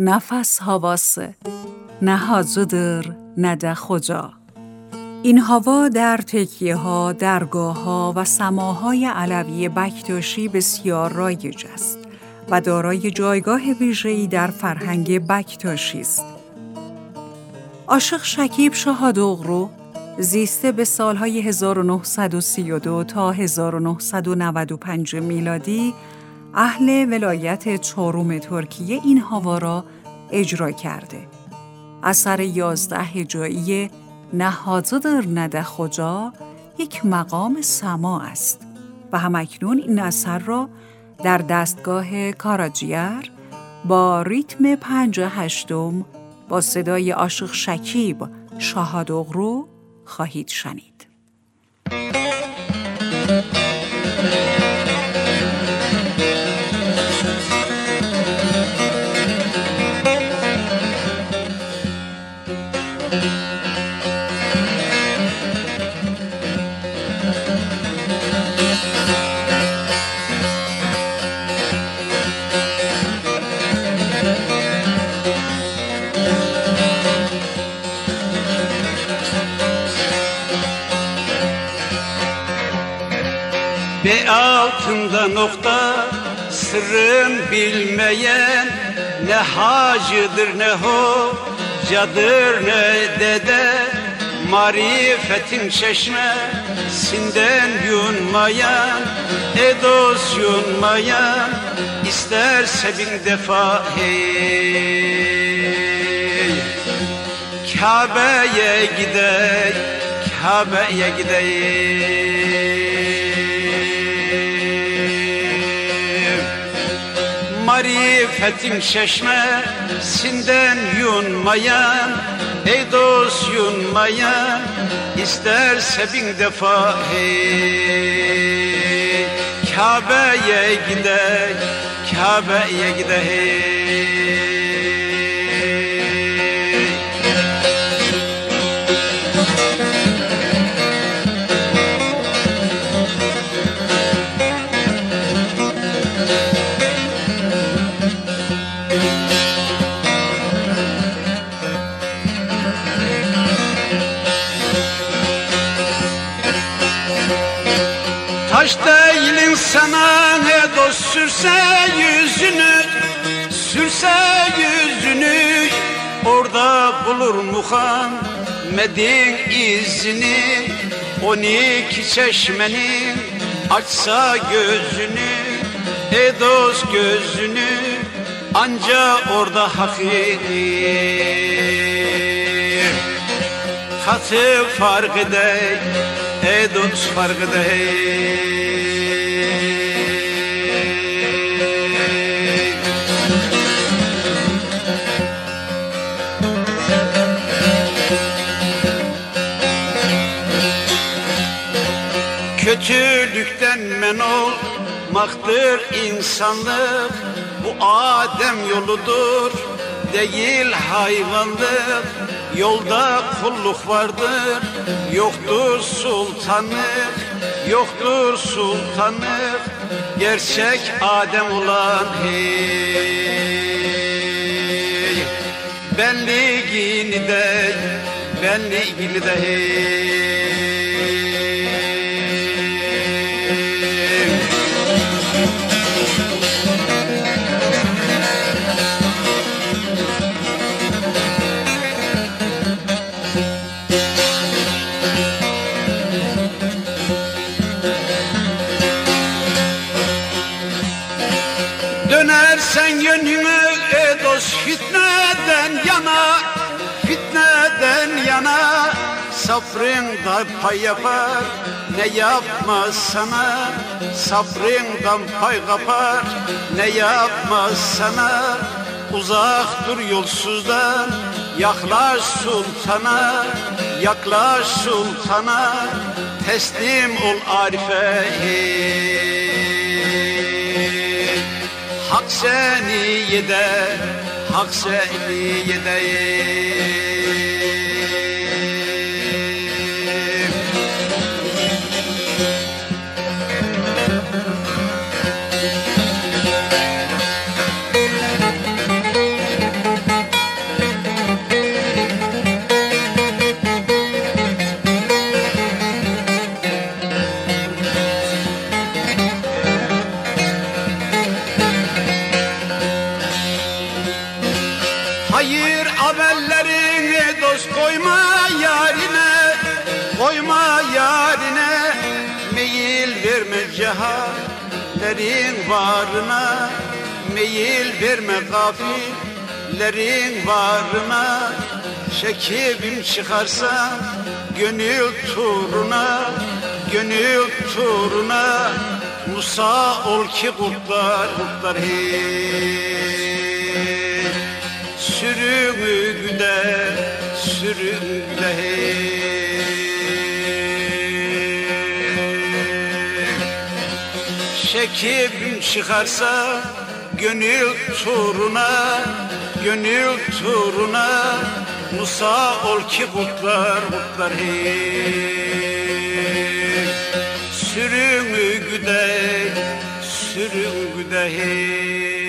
nefes havası, نه حاضر نه ده خدا. این هوا در تکیه ها، درگاه ها و سماهای علوی بکتاشی بسیار رایج است و دارای جایگاه ویژه‌ای در فرهنگ بکتاشی است. عاشق شکیب شاهادغرو زیسته به سالهای 1932 تا 1995 میلادی اهل ولایت چهارم ترکیه این هوا را اجرا کرده. اثر 11 هجایی نه حاضر نه ده خدا یک مقام سما است و همکنون این اثر را در دستگاه کاراجیار با ریتم 5/8 با صدای عاشق شکیب شاهادغرو خواهید شنید. Be altında nokta sırrın bilmeyen ne hacıdır ne hocadır ne dede marifetin çeşmesinden yunmayan dost yunmayan isterse bin defa hey Kabe'ye gidey Kabe'ye gidey marifetin çeşmesinden yunmayan dost yunmayan isterse bin defa hey Kabe'ye gidey Kabe'ye gidey Taş değilin sana ne dost sürse yüzünü orada bulur Muhammed'in izini 12 çeşmenin açsa gözünü dost gözünü anca orada hakiki hatı fark edey dost fark edey Kötülükten men olmaktır insanlık Bu Adem yoludur değil hayvanlık Yolda kulluk vardır yoktur sultanlık Yoktur sultanlık gerçek Adem olan hey Benliğini de hey Dönersen yönünü dost fitneden yana Sabrından pay yapar ne yapmaz sana Sabrından pay kapar ne yapmaz sana Uzak dur yolsuzdan yaklaş sultana Teslim ol Arife Hak seni yeder Hayır amellerini dost koyma yarine, koyma yarine. Meyil verme cehallerin varına, meyil verme gafillerin varına. Şekibim çıkarsa gönül turuna, gönül turuna. Musa ol ki kurtlar, kurtlar hey. Sürüngüde, sürüngüde hey. Şekibim çıkarsa gönül turuna, gönül turuna. Musa ol ki kurtlar, kurtlar hey. Sürüngüde, sürüngüde hey.